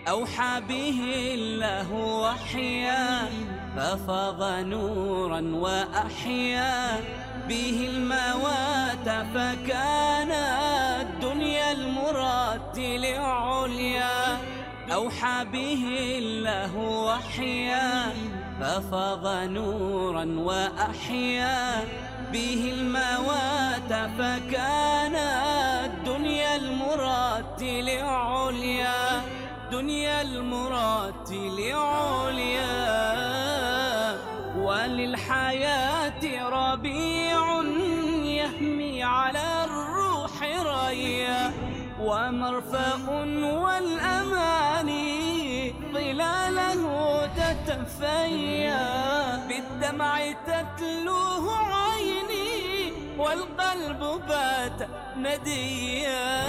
أوحى به الله وحيا ففاض نورا وأحيا به الموات فكان الدنيا المرتل عليا. أوحى به الله وحيا ففاض نورا وأحيا به الموات فكان الدنيا المرتل عليا. دنيا المرتل عليا. وللحياة ربيع يهمي على الروح ريا ومرفأ والأماني ظلاله تتفيا. بالدمع تتلوه عيني والقلب بات نديا.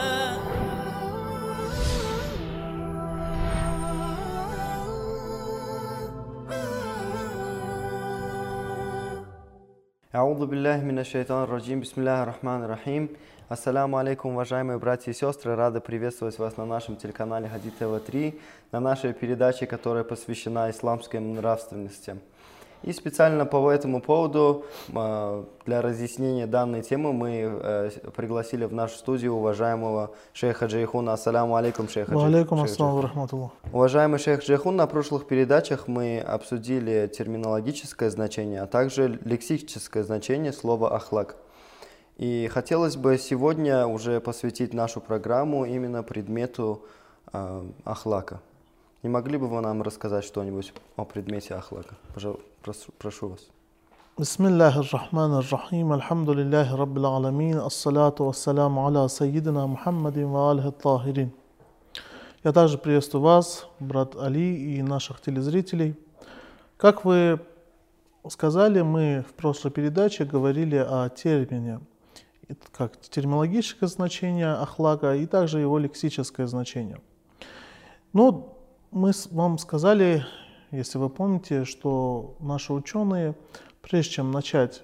Аузу биллахи минаш шайтанир раджим. Бисмиллахир рахманир рахим. Ассаламу алейкум, уважаемые братья и сестры. Рады приветствовать вас на нашем телеканале Хади ТВ3, на нашей передаче, которая посвящена исламской нравственности. И специально по этому поводу, для разъяснения данной темы, мы пригласили в нашу студию уважаемого шейха Джейхуна. Ассаламу алейкум, шейха Джейхун. Алейкум ассаламу рахматуллах. Уважаемый шейх Джейхун, на прошлых передачах мы обсудили терминологическое значение, а также лексическое значение слова «ахлак». И хотелось бы сегодня уже посвятить нашу программу именно предмету ахлака. Не могли бы вы нам рассказать что-нибудь о предмете ахлака? Пожалуйста, прошу вас. Бисмиллахир рахманир рахим. Альхамдулиллахи раббил аламин. Ассалату вассаляму аля сайидина Мухаммадин ва алихи тахирин. Я также приветствую вас, брат Али, и наших телезрителей. Как вы сказали, мы в прошлой передаче говорили о термине, как терминологическое значение ахлака и также его лексическое значение. Но мы вам сказали, если вы помните, что наши ученые, прежде чем начать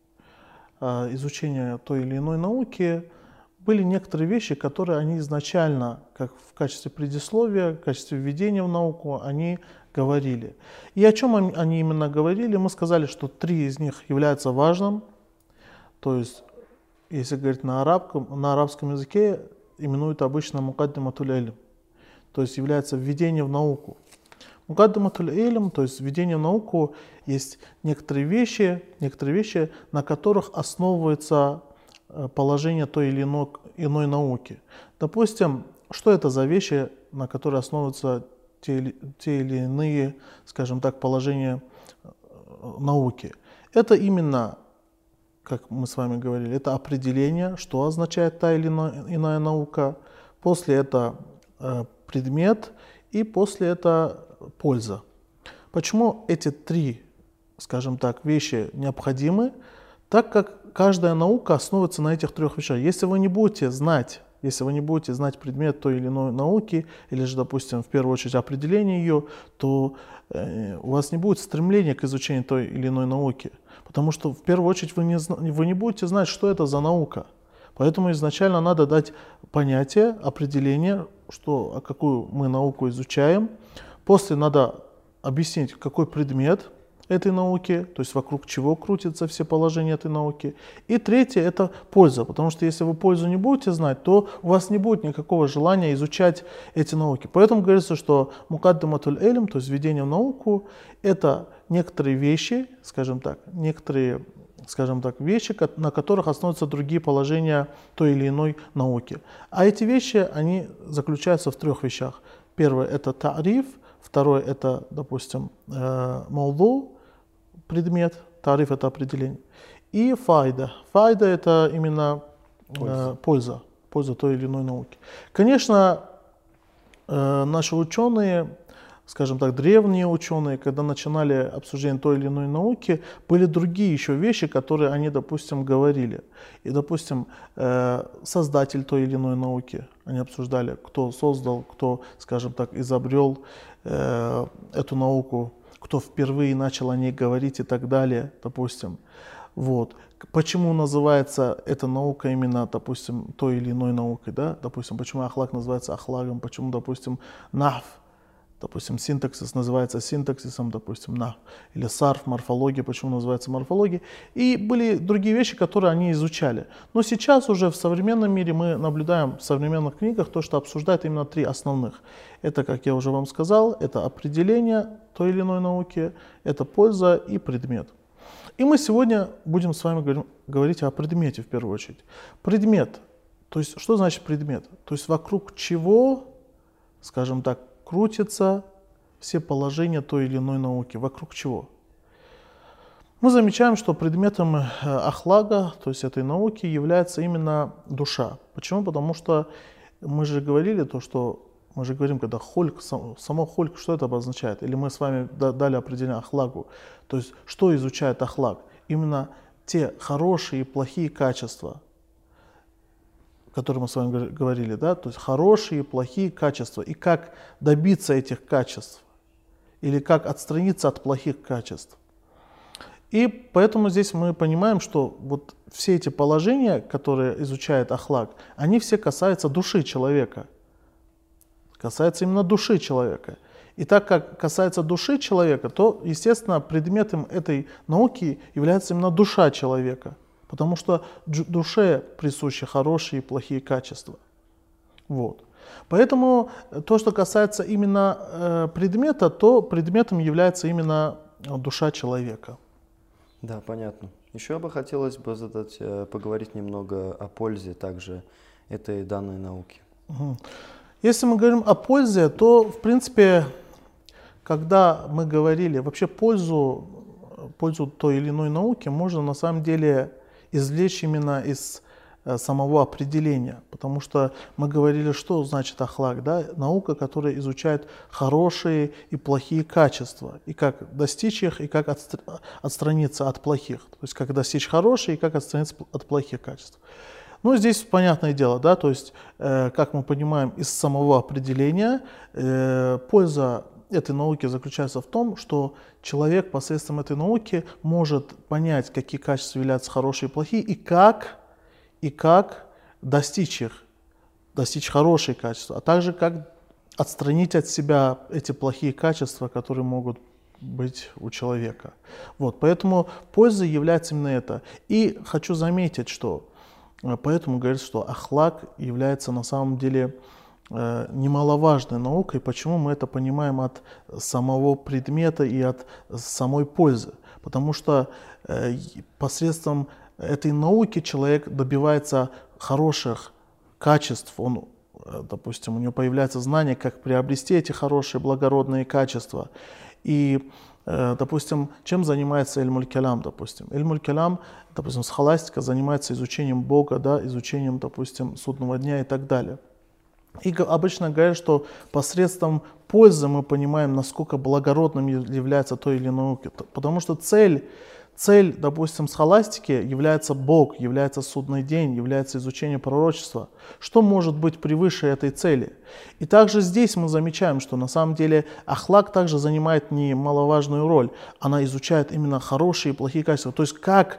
изучение той или иной науки, были некоторые вещи, которые они изначально, как в качестве предисловия, в качестве введения в науку, они говорили. И о чем они именно говорили? Мы сказали, что 3 из них являются важным. То есть, если говорить на арабском языке, именуют обычно мукаддиматуль илм, то есть является введение в науку. Мукаддиматуль илм, то есть введение в науку, есть некоторые вещи, на которых основывается положение той или иной науки. Допустим, что это за вещи, на которые основываются те или иные, скажем так, положения науки? Это именно, как мы с вами говорили, это определение, что означает та или иная наука. После это предмет и после это польза. Почему эти 3, скажем так, вещи необходимы? Так как каждая наука основывается на этих 3 вещах. Если вы не будете знать предмет той или иной науки, или же, допустим, в первую очередь определение ее, то у вас не будет стремления к изучению той или иной науки. Потому что в первую очередь вы не будете знать, что это за наука. Поэтому изначально надо дать понятие, определение, какую мы науку изучаем. После надо объяснить, какой предмет этой науки, то есть вокруг чего крутятся все положения этой науки. И третье – это польза, потому что если вы пользу не будете знать, то у вас не будет никакого желания изучать эти науки. Поэтому говорится, что мукаддиматуль илм, то есть введение в науку, это некоторые вещи, вещи, на которых основываются другие положения той или иной науки. А эти вещи, они заключаются в 3 вещах. Первое – это тариф, второе – это, допустим, мауду, предмет, тариф – это определение, и файда. Файда – это именно польза той или иной науки. Конечно, наши ученые, скажем так, древние ученые, когда начинали обсуждение той или иной науки, были другие еще вещи, которые они, допустим, говорили. И, допустим, создатель той или иной науки, они обсуждали, кто создал, кто, скажем так, изобрел эту науку, кто впервые начал о ней говорить и так далее, допустим. Вот. почему называется эта наука именно, допустим, той или иной наукой, да? Допустим, почему ахлак называется ахлагом, почему, допустим, нахв, допустим, синтаксис называется синтаксисом, допустим, нахв, или сарф, морфология, почему называется морфологией. И были другие вещи, которые они изучали. Но сейчас уже в современном мире мы наблюдаем в современных книгах то, что обсуждает именно три основных. Это, как я уже вам сказал, это определение той или иной науки, это польза и предмет. И мы сегодня будем с вами говорить о предмете в первую очередь. Предмет, то есть что значит предмет? То есть вокруг чего, скажем так, крутятся все положения той или иной науки, вокруг чего? Мы замечаем, что предметом ахлага, то есть этой науки, является именно душа. Почему? Потому что мы же говорили то, что мы же говорим, когда хольк, само хольк, что это обозначает? Или мы с вами дали определение ахлагу. То есть, что изучает ахлаг? Именно те хорошие и плохие качества, которые мы с вами говорили, да? То есть, хорошие и плохие качества. И как добиться этих качеств? Или как отстраниться от плохих качеств? И поэтому здесь мы понимаем, что вот все эти положения, которые изучает ахлаг, они все касаются души человека. Касается именно души человека. И так как касается души человека, то, естественно, предметом этой науки является именно душа человека. Потому что душе присущи хорошие и плохие качества. Вот. Поэтому то, что касается именно предмета, то предметом является именно душа человека. Да, понятно. Еще бы хотелось бы поговорить немного о пользе также этой данной науки. Угу. Если мы говорим о пользе, то, в принципе, когда мы говорили вообще пользу той или иной науки, можно на самом деле извлечь именно из самого определения. Потому что мы говорили, что значит ахлаг, да? Наука, которая изучает хорошие и плохие качества, и как достичь их, и как отстраниться от плохих. То есть как достичь хорошие, и как отстраниться от плохих качеств. Ну, здесь понятное дело, да, то есть, как мы понимаем из самого определения, польза этой науки заключается в том, что человек посредством этой науки может понять, какие качества являются хорошие и плохие, и как достичь их, достичь хорошие качества, а также как отстранить от себя эти плохие качества, которые могут быть у человека. Вот, поэтому пользой является именно это. И хочу заметить, что поэтому говорится, что ахлаг является на самом деле немаловажной наукой. Почему мы это понимаем от самого предмета и от самой пользы? Потому что посредством этой науки человек добивается хороших качеств. Он, допустим, у него появляется знание, как приобрести эти хорошие благородные качества. И допустим, чем занимается Эльмуль-Кялям, допустим? Эльмуль-Кялям, допустим, схоластика занимается изучением Бога, да, изучением, допустим, судного дня и так далее. И обычно говорят, что посредством пользы мы понимаем, насколько благородным является то или иное наука. Потому что цель, допустим, схоластики является Бог, является судный день, является изучение пророчества. Что может быть превыше этой цели? И также здесь мы замечаем, что на самом деле ахлаг также занимает немаловажную роль. Она изучает именно хорошие и плохие качества. То есть как,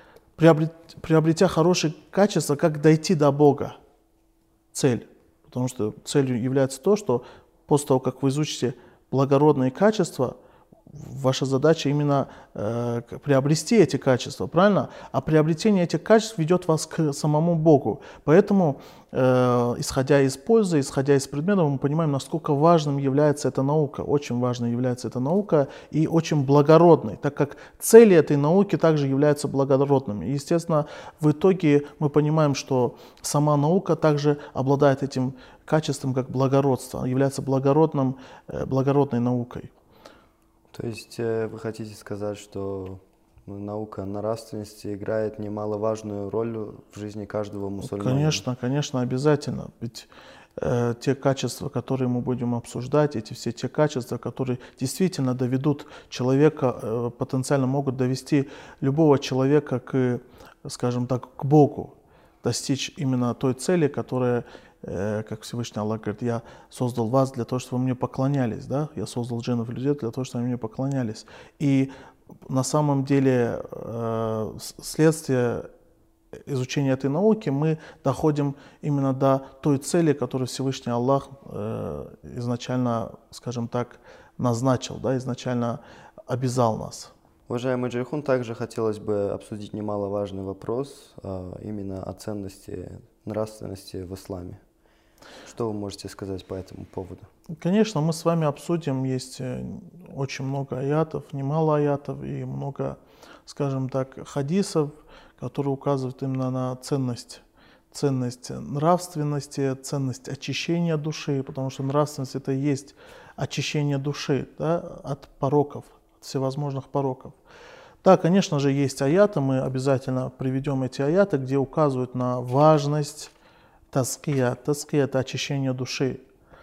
приобретя хорошие качества, как дойти до Бога. Цель. Потому что целью является то, что после того, как вы изучите благородные качества, ваша задача именно приобрести эти качества, правильно? А приобретение этих качеств ведет вас к самому Богу. Поэтому, исходя из пользы, исходя из предметов, мы понимаем, насколько важным является эта наука. Очень важной является эта наука и очень благородной, так как цели этой науки также являются благородными. И, естественно, в итоге мы понимаем, что сама наука также обладает этим качеством, как благородство, является благородной наукой. То есть вы хотите сказать, что наука нравственности играет немаловажную роль в жизни каждого мусульманина? Конечно, конечно, обязательно. Ведь те качества, которые мы будем обсуждать, все те качества, которые действительно доведут человека, потенциально могут довести любого человека к, скажем так, к Богу, достичь именно той цели, которая, как Всевышний Аллах говорит, я создал вас для того, чтобы вы мне поклонялись, да? Я создал джиннов и людей для того, чтобы они мне поклонялись. И на самом деле следствие изучения этой науки, мы доходим именно до той цели, которую Всевышний Аллах изначально, скажем так, назначил, да, изначально обязал нас. Уважаемый Джейхун, также хотелось бы обсудить немаловажный вопрос, именно о ценности нравственности в исламе. Что вы можете сказать по этому поводу? Конечно, мы с вами обсудим, есть очень много аятов, немало аятов и много, скажем так, хадисов, которые указывают именно на ценность нравственности, ценность очищения души, потому что нравственность это и есть очищение души, да, от пороков, от всевозможных пороков. Да, конечно же, есть аяты, мы обязательно приведем эти аяты, где указывают на важность таския. Таския – это очищение души.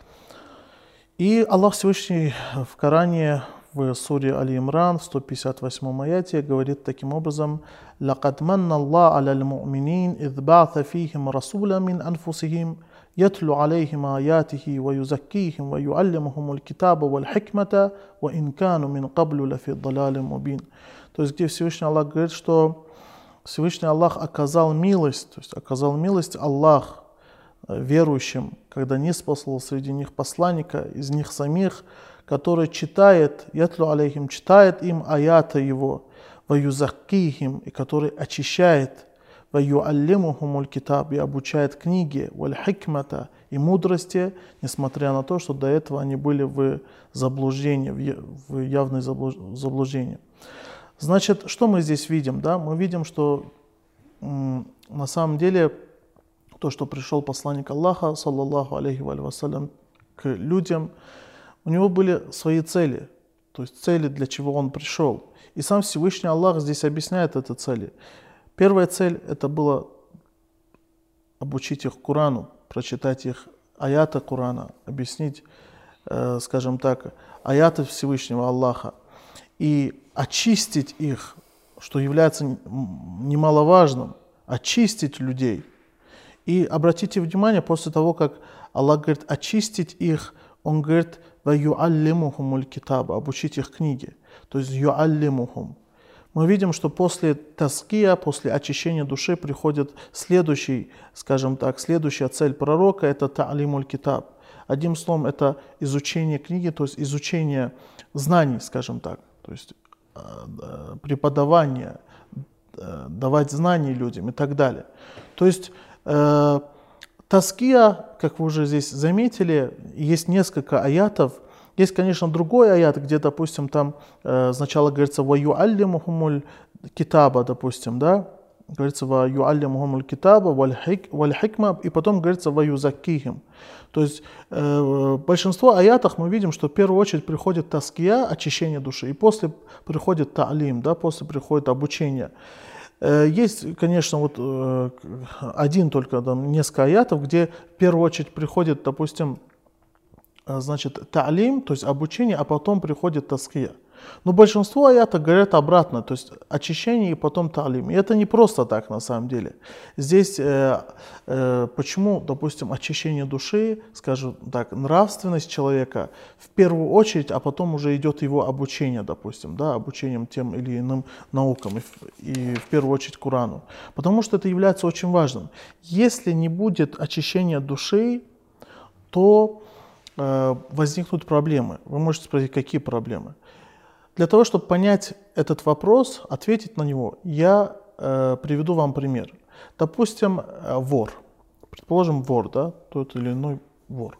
И Аллах Всевышний в Коране, в суре Али-Имран, в 158 аяте, говорит таким образом: «Лакад манна Аллах аля л-му'минин, идh ба'атha фихим расуля мин анфусихим, ятлу алейхим аятихи, ва юзаккихим, ва юаллимухум аль-китаба валь-хикмата, ва ин кану мин каблю лафи далалин мубин». То есть, где Всевышний Аллах говорит, что Всевышний Аллах оказал милость, то есть оказал милость Аллах верующим, когда не спаслал среди них посланника, из них самих, который читает, ятлю алейхим, читает им аята его, ва юзаккихим, и который очищает, ва юаллимухум аль-китаб, и обучает книги, валь-хикмата, и мудрости, несмотря на то, что до этого они были в заблуждении, в явное заблуждение. Значит, что мы здесь видим? Да? Мы видим, что на самом деле то, что пришел посланник Аллаха, саллаллаху алейхи ва саллям, к людям, у него были свои цели, то есть цели, для чего он пришел. И сам Всевышний Аллах здесь объясняет эти цели. Первая цель – это было обучить их Корану, прочитать их аяты Корана, объяснить, скажем так, аяты Всевышнего Аллаха и очистить их, что является немаловажным, очистить людей. И обратите внимание, после того, как Аллах говорит очистить их, Он говорит «ва юаллимухум аль-китаба», обучить их книге. То есть юаллимухум. Мы видим, что после таския, после очищения души приходит следующий, скажем так, следующая цель пророка – это та'лимуль китаб. Одним словом, это изучение книги, то есть изучение знаний, скажем так. То есть преподавание, давать знания людям и так далее. То есть таския, как вы уже здесь заметили, есть несколько аятов. Есть, конечно, другой аят, где, допустим, там сначала говорится «ва юаллимухумуль китаба», допустим, да? Говорится «ва юаллимухумуль китаба валь-хикма», и потом говорится «ва юзаккихим». То есть в большинство аятах мы видим, что в первую очередь приходит таския, очищение души, и после приходит та'лим, да, после приходит обучение. Есть, конечно, вот один только, там, несколько аятов, где в первую очередь приходит, допустим, значит, та'лим, то есть обучение, а потом приходит таския. Но большинство аятов говорят обратно, то есть очищение и потом та'лим. И это не просто так на самом деле. Здесь почему, допустим, очищение души, скажем так, нравственность человека в первую очередь, а потом уже идет его обучение, допустим, да, обучением тем или иным наукам, и в первую очередь Корану. Потому что это является очень важным. Если не будет очищения души, то возникнут проблемы. Вы можете спросить, какие проблемы? Для того, чтобы понять этот вопрос, ответить на него, я приведу вам пример. Допустим, вор. Предположим, вор, да, тот или иной вор.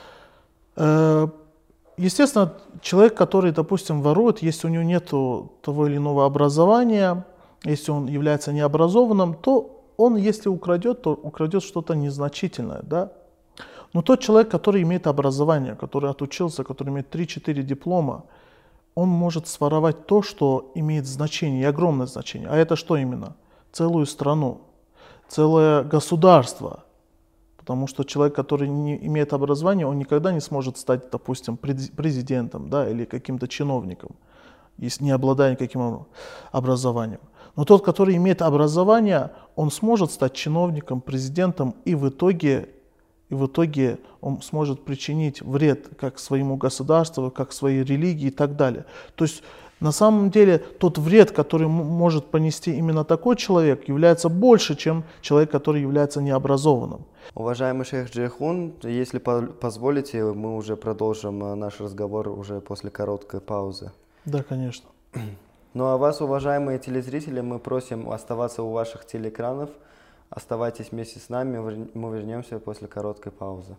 Естественно, человек, который, допустим, ворует, если у него нет того или иного образования, если он является необразованным, то он, если украдет, то украдет что-то незначительное, да. Но тот человек, который имеет образование, который отучился, который имеет 3-4 диплома, он может своровать то, что имеет значение, и огромное значение. А это что именно? Целую страну, целое государство. Потому что человек, который не имеет образования, он никогда не сможет стать, допустим, президентом, да, или каким-то чиновником, если не обладая никаким образованием. Но тот, который имеет образование, он сможет стать чиновником, президентом, и в итоге он сможет причинить вред как своему государству, как своей религии и так далее. То есть На самом деле тот вред, который может понести именно такой человек, является больше, чем человек, который является необразованным. Уважаемый шейх Джейхун, если позволите, мы уже продолжим наш разговор уже после короткой паузы. Да, конечно. Ну а вас, уважаемые телезрители, мы просим оставаться у ваших телеэкранов. Оставайтесь вместе с нами, мы вернемся после короткой паузы.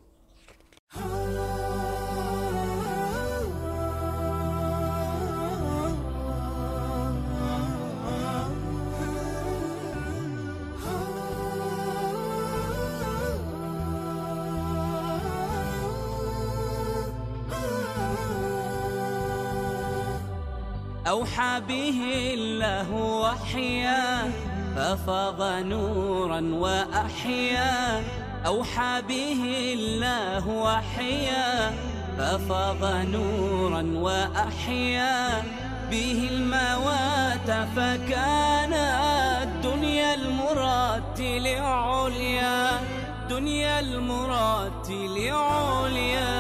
أوحى به الله وحيا ففاض نورا وأحيا أوحى به الله وحيا ففاض نورا وأحيا به الموات فكان الدنيا المراتل عليا دنيا المراتل عليا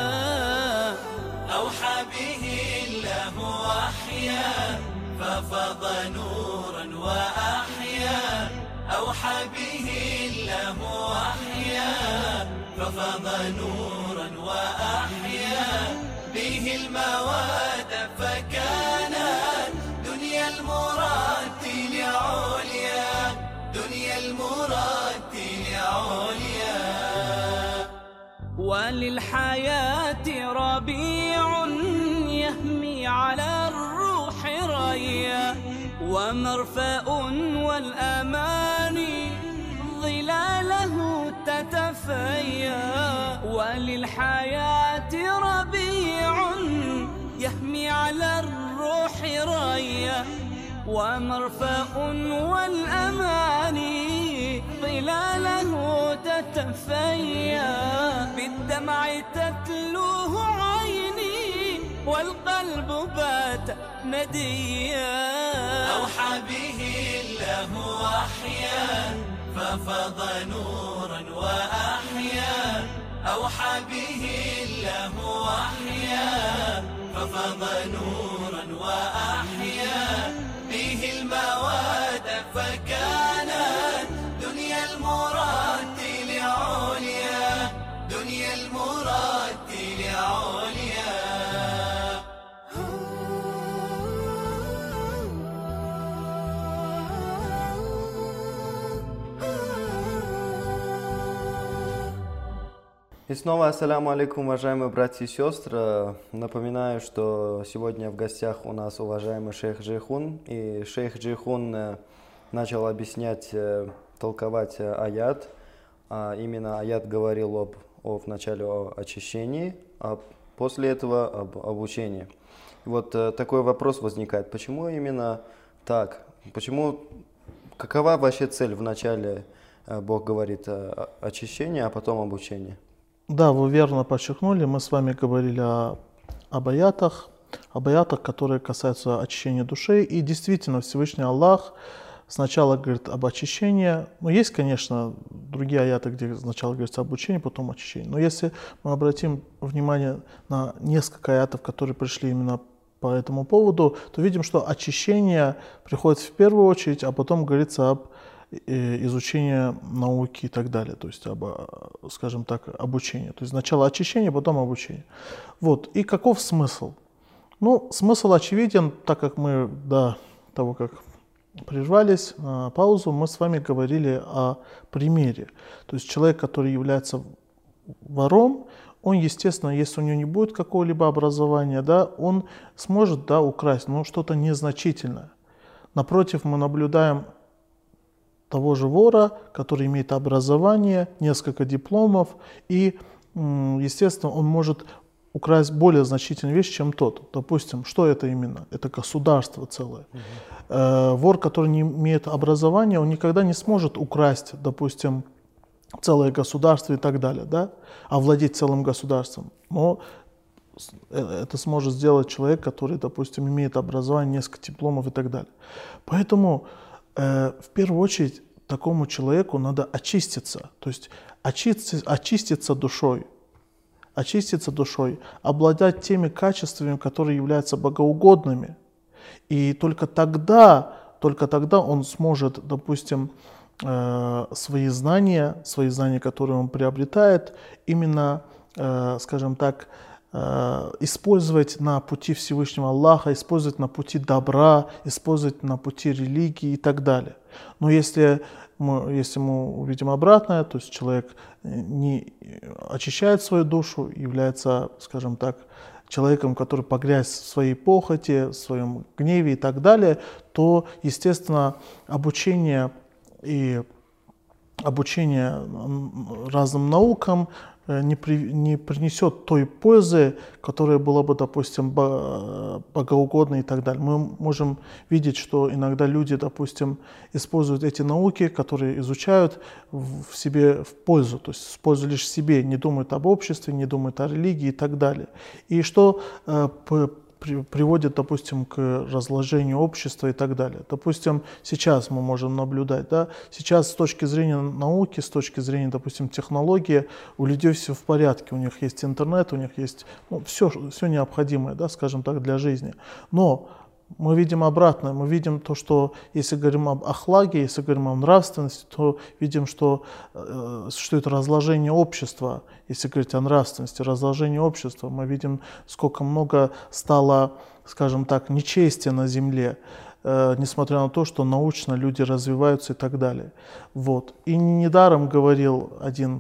أوحى به الله وحيا ففاض نورا وأحيا أوحى به الله وحيا ففاض نورا وأحيا به المواد فكان دنيا المراتل عليا دنيا المراتل عليا وللحياة ربيع يهمي على الروح ريا ومرفأ والأماني ظلاله تتفيا وللحياة ربيع يهمي على الروح ريا ومرفأ والأماني ظلاله تتفيا بالدمع تتلوه عيني والقلب بات نديا أوحى به الله وحيا ففاض نورا وأحيا أوحى به الله وحيا ففاض نورا وأحيا به المواد فكانت دنيا المراتل عليا دنيا المراتل عليا И снова ассаляму алейкум, уважаемые братья и сестры. Напоминаю, что сегодня в гостях у нас уважаемый шейх Джейхун. И шейх Джейхун начал объяснять, толковать аят. Именно аят говорил вначале о очищении, а после этого об обучении. И вот такой вопрос возникает. Почему именно так? Какова вообще цель? Вначале Бог говорит о очищении, а потом обучении. Да, вы верно подчеркнули. Мы с вами говорили об аятах, которые касаются очищения души. И действительно, Всевышний Аллах сначала говорит об очищении. Но есть, конечно, другие аяты, где сначала говорится об обучении, потом очищении. Но если мы обратим внимание на несколько аятов, которые пришли именно по этому поводу, то видим, что очищение приходит в первую очередь, а потом говорится об изучение науки и так далее, то есть скажем так, обучение. То есть сначала очищение, потом обучение. Вот. И каков смысл? Ну, смысл очевиден, так как мы до того, как прервались на паузу, мы с вами говорили о примере. То есть человек, который является вором, он, естественно, если у него не будет какого-либо образования, да, он сможет, да, украсть, но что-то незначительное. Напротив, мы наблюдаем того же вора, который имеет образование, несколько дипломов, и, естественно, он может украсть более значительную вещь, чем тот. Допустим, что это именно? Это государство целое. Вор, который не имеет образования, он никогда не сможет украсть, допустим, целое государство и так далее, да? Овладеть целым государством. Но это сможет сделать человек, который, допустим, имеет образование, несколько дипломов и так далее. Поэтому в первую очередь такому человеку надо очиститься, то есть очиститься душой, обладать теми качествами, которые являются богоугодными. И только тогда он сможет, допустим, свои знания, которые он приобретает, именно, скажем так, использовать на пути Всевышнего Аллаха, использовать на пути добра, использовать на пути религии и так далее. Но если мы увидим обратное, то есть человек не очищает свою душу, является, скажем так, человеком, который погряз в своей похоти, в своем гневе и так далее, то, естественно, обучение разным наукам не принесет той пользы, которая была бы, допустим, богоугодной и так далее. Мы можем видеть, что иногда люди, допустим, используют эти науки, которые изучают в себе в пользу, то есть в пользу лишь себе, не думают об обществе, не думают о религии и так далее. И что приводит, допустим, к разложению общества и так далее. Допустим, сейчас мы можем наблюдать, да, сейчас с точки зрения науки, с точки зрения, допустим, технологии, у людей все в порядке, у них есть интернет, у них есть все необходимое, да, скажем так, для жизни. Но мы видим обратное, мы видим то, что если говорим об ахлаге, если говорим о нравственности, то видим, что это разложение общества. Если говорить о нравственности, разложение общества, мы видим, сколько много стало, скажем так, нечестия на земле, несмотря на то, что научно люди развиваются и так далее. Вот. И недаром говорил один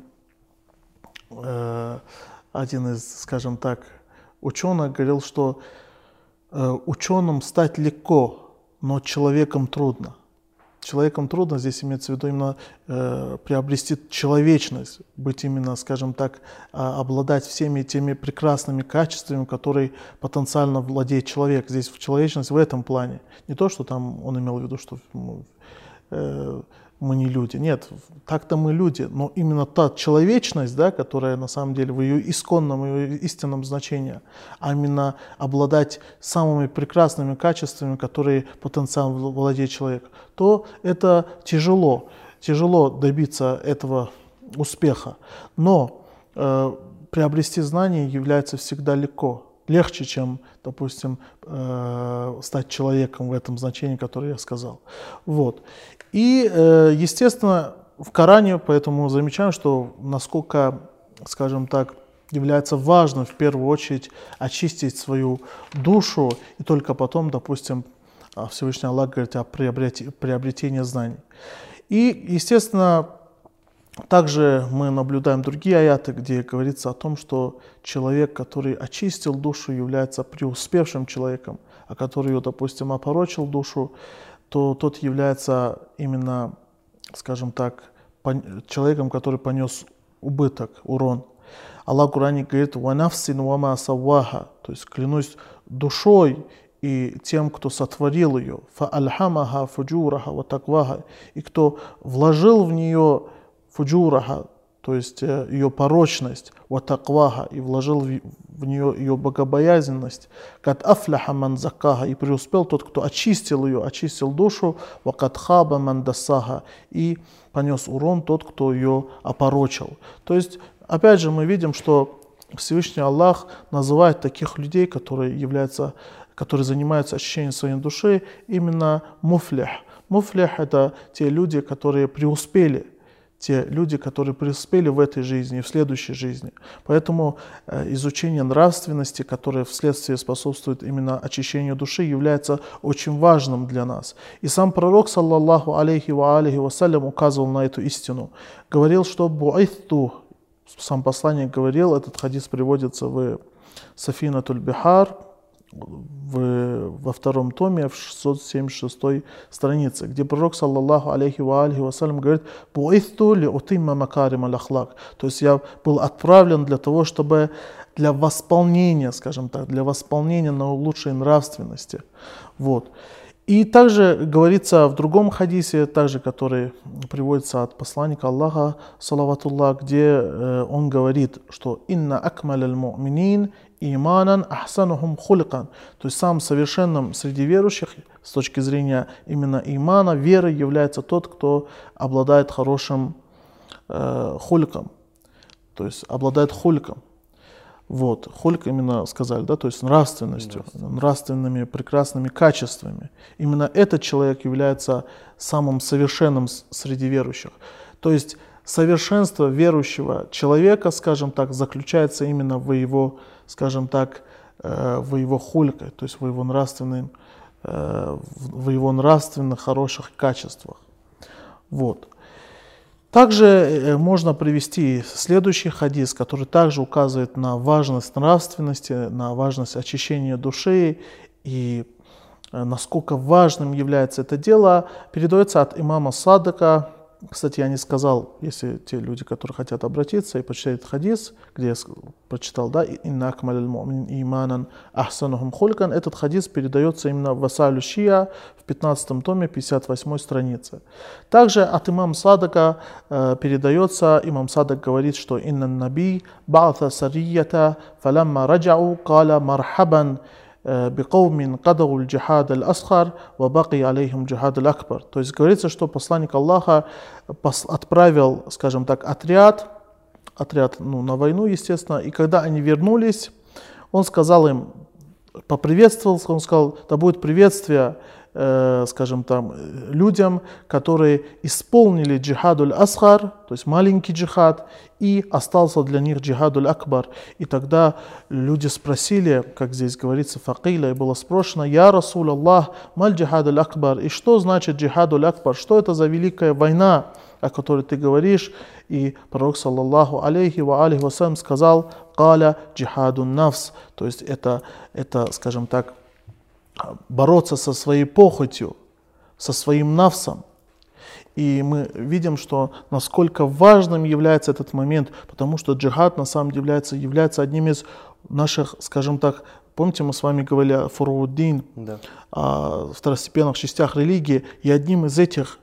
из, скажем так, ученых, говорил, что ученым стать легко, но человеком трудно. Человеком трудно, здесь имеется в виду именно приобрести человечность, быть именно, скажем так, обладать всеми теми прекрасными качествами, которые потенциально владеет человек. Здесь человечность в этом плане. Не то, что там он имел в виду, что мы не люди. Нет, так-то мы люди, но именно та человечность, да, которая на самом деле в ее исконном, ее истинном значении, а именно обладать самыми прекрасными качествами, которые потенциально владеет человек, то это тяжело добиться этого успеха. Но приобрести знания является всегда легче, чем, допустим, стать человеком в этом значении, которое я сказал. Вот. И, естественно, в Коране, поэтому замечаем, что насколько, скажем так, является важным в первую очередь очистить свою душу, и только потом, допустим, Всевышний Аллах говорит о приобретении знаний. И, естественно, также мы наблюдаем другие аяты, где говорится о том, что человек, который очистил душу, является преуспевшим человеком, а который ее, допустим, опорочил душу, то тот является именно, скажем так, человеком, который понес убыток, урон. Аллах в Коране говорит: «Ва нафсин ва ма савваха», то есть клянусь душой и тем, кто сотворил ее, фа альхамаха фуджураха ва такваха, и кто вложил в нее фуджураха, то есть ее порочность, ва такваха, и вложил в нее ее богобоязненность, кад афляха ман закаха, и преуспел тот, кто очистил ее, очистил душу, ва кад хаба ман дасаха, и понес урон тот, кто ее опорочил. То есть, опять же, мы видим, что Всевышний Аллах называет таких людей, которые занимаются очищением своей души, именно муфлих. Муфлих — это те люди, которые преуспели, в этой жизни и в следующей жизни. Поэтому изучение нравственности, которое вследствие способствует именно очищению души, является очень важным для нас. И сам пророк, саллаллаху алейхи ва алейхи вассалям, указывал на эту истину. Говорил, что бу'айтту, сам посланник говорил, этот хадис приводится в Сафинатуль Бихар, во втором томе, в 676 странице, где пророк, саллаллаху алейхи ва алейхи вассалям, говорит: «Бу'ithtu ли утимма макарим аль-ахлак», то есть я был отправлен для того, чтобы для восполнения, скажем так, для восполнения на лучшей нравственности. Вот. И также говорится в другом хадисе, также который приводится от посланника Аллаха, салаватуллах, где он говорит, что «инна акмаляль му'минин иманан ахсанухум хуликан», то есть самым совершенным среди верующих с точки зрения именно имана, веры, является тот, кто обладает хорошим хуликом, то есть обладает хуликом. Вот, хульк именно сказали, да, то есть нравственностью, нравственными прекрасными качествами. Именно этот человек является самым совершенным среди верующих. То есть совершенство верующего человека, скажем так, заключается именно в его, скажем так, в его хульке, то есть в его нравственных хороших качествах. Вот. Также можно привести следующий хадис, который также указывает на важность нравственности, на важность очищения души и насколько важным является это дело. Передается от имама Садыка. Кстати, я не сказал, если те люди, которые хотят обратиться и почитать этот хадис, где я прочитал, да, «Инна акмалил му'мин иманан ахсанухум хулькан», этот хадис передается именно в Васалю Шия в 15 томе, 58 странице. Также от имама Садыка передается, имам Садык говорит, что «Инна наби ба'ата сарията фаламма раджау кала мархабан бикаумин кадагу джихад аль-асхар ва баки алейхим джихад аль-акбар». То есть говорится, что посланник Аллаха отправил, скажем так, отряд на войну, естественно, и когда они вернулись, он сказал им, поприветствовал, он сказал, да будет приветствие, скажем там, людям, которые исполнили джихадуль асхар, то есть маленький джихад, и остался для них джихадуль акбар. И тогда люди спросили, как здесь говорится, факиля, и было спрошено: «Я Расул Аллах, маль джихадуль акбар?» И что значит джихадуль акбар? Что это за великая война, о которой ты говоришь? И пророк, саллаллаху алейхи ва алейхи вассалям, сказал: «Каля джихадун нафс», то есть это, скажем так, бороться со своей похотью, со своим нафсом. И мы видим, что насколько важным является этот момент, потому что джихад на самом деле является одним из наших, скажем так, помните, мы с вами говорили о фурууддин, да, о второстепенных частях религии, и одним из этих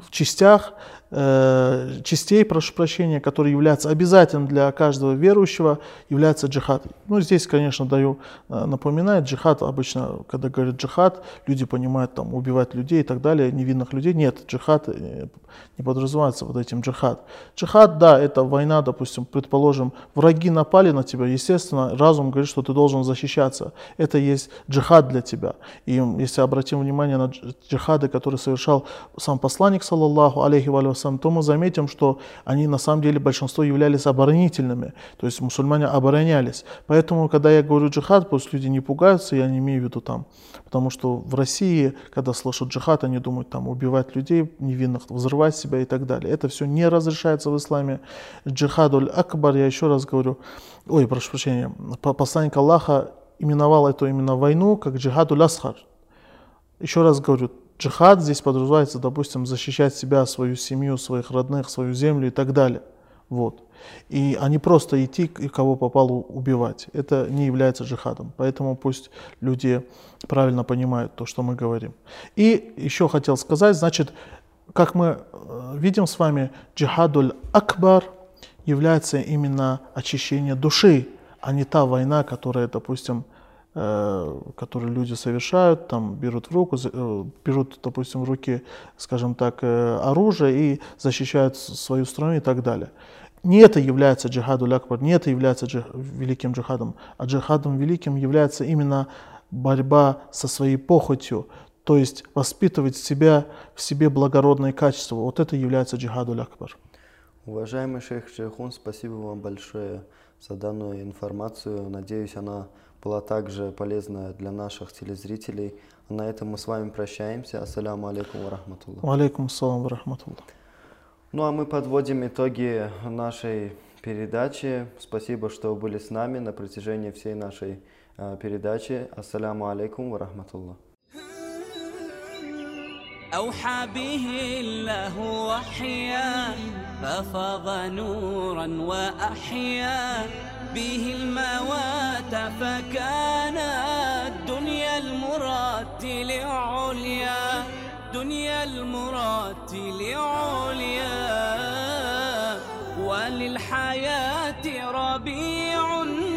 частей, прошу прощения, которые являются обязательным для каждого верующего, является джихад. Ну, здесь, конечно, даю напоминать, джихад обычно, когда говорят джихад, люди понимают там убивать людей и так далее, невинных людей. Нет, джихад не подразумевается вот этим джихад. Джихад, да, это война, допустим, предположим, враги напали на тебя, естественно, разум говорит, что ты должен защищаться. Это есть джихад для тебя. И если обратим внимание на джихады, которые совершал сам посланник, саллаллаху алейхи ва алейхи, то мы заметим, что они на самом деле большинство являлись оборонительными, то есть мусульмане оборонялись. Поэтому, когда я говорю джихад, пусть люди не пугаются, я не имею в виду там, потому что в России, когда слышат джихад, они думают там убивать людей невинных, взрывать себя и так далее. Это все не разрешается в исламе. Джихадуль акбар, я еще раз говорю, прошу прощения, посланник Аллаха именовал эту именно войну как джихадуль асхар. Еще раз говорю, джихад здесь подразумевается, допустим, защищать себя, свою семью, своих родных, свою землю и так далее. Вот. И не просто идти и кого попало убивать. Это не является джихадом. Поэтому пусть люди правильно понимают то, что мы говорим. И еще хотел сказать, значит, как мы видим с вами, джихадуль акбар является именно очищение души, а не та война, которая, допустим, которые люди совершают, там берут, допустим, в руки, скажем так, оружие и защищают свою страну и так далее. Не это является джихадуль акбар, не это является великим джихадом, а джихадом великим является именно борьба со своей похотью, то есть воспитывать в себе благородные качества. Вот это является джихадуль акбар. Уважаемый шейх Шейхун, спасибо вам большое за данную информацию. Надеюсь, она была также полезна для наших телезрителей. А на этом мы с вами прощаемся. Ассаляму алейкум ва рахматуллах. Ва алейкум ассалам ва рахматуллах. Ну а мы подводим итоги нашей передачи. Спасибо, что были с нами на протяжении всей нашей передачи. Ассаляму алейкум ва рахматуллах. أوحى به الله وحيا ففاض نورا وأحيا به الموات فكان الدنيا المرتل عليا دنيا المرتل عليا وللحياة ربيع